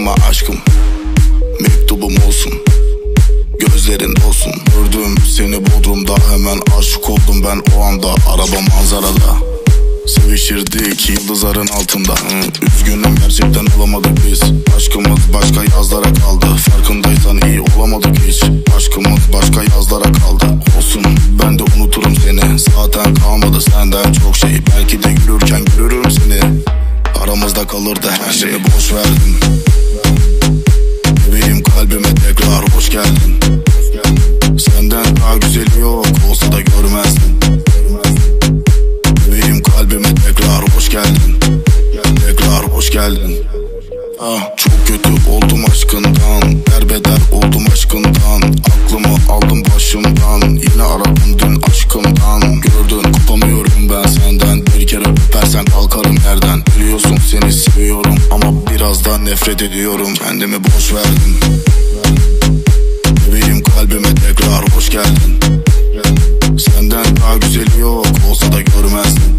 Bakma aşkım, mektubum olsun, gözlerin olsun. Gördüm seni Bodrum'da, hemen aşık oldum ben o anda. Araba manzarada, sevişirdik yıldızların altında. Üzgünüm gerçekten olamadık biz. Aşkımız başka yazlara kaldı. Farkındaysan iyi olamadık hiç. Aşkımız başka yazlara kaldı. Olsun, ben de unuturum seni. Zaten kalmadı senden çok şey. Belki de yürürken görürüm seni. Aramızda kalırdı her şey. Boş verdim. Bebeğim kalbime tekrar hoş geldin. Senden daha güzeli yok, olsa da görmezdin. Bebeğim kalbime tekrar hoş geldin. Tekrar hoş geldin. Çok kötü oldum aşkından, derbeder oldum aşkından. Aklımı aldım başımdan, yine aradım dün aşkımdan. Gördün kopamıyorum ben senden, bir kere öpersen kalkarım yerden. Biliyorsun seni seviyorum ama biraz da nefret ediyorum. Kendimi boş verdim. Bebeğim kalbime tekrar hoş geldin. Senden daha güzeli yok, olsa da görmezdin.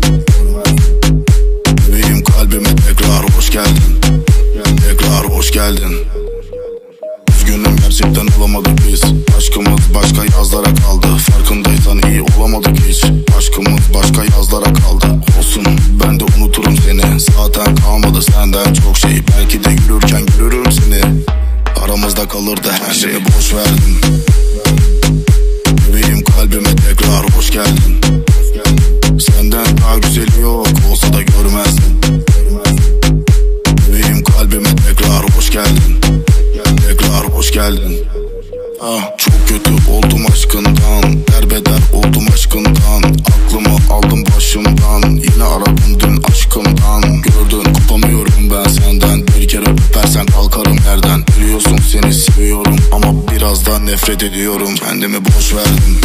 Bebeğim kalbime tekrar hoş geldin. Tekrar hoş geldin. Üzgünüm gerçekten olamadık biz. Aşkımız başka yazlara kaldı. Farkındaysan iyi olamadık hiç. Aşkımız başka yazlara kaldı. Olsun, ben de unuturum seni. Zaten kalmadı senden çok şey. Belki de yürürken görürüm seni. Aramızda kalırdı her şey. Boş verdim. Bebeğim kalbime tekrar hoş geldin. Senden daha güzeli yok, olsa da görmezdin. Bebeğim kalbime tekrar hoş geldin. Tekrar hoş geldin. Çok kötü oldum aşkından, derbeder oldum aşkından. Aklımı aldım başımdan, yine aradım dün aşkımdan. Gördün kopamıyorum ben senden, bir kere öpersen kalkarım yerden. Biliyorsun seni seviyorum ama biraz da nefret ediyorum. Kendimi boş verdim.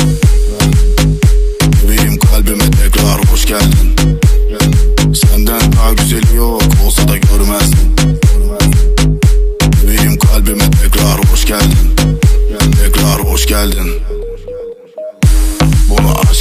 Bebeğim kalbime tekrar hoş geldin. Senden daha güzeli yok, olsa da görmezdin. Bebeğim kalbime tekrar hoş geldin. Tekrar hoş geldin. Bunu aşk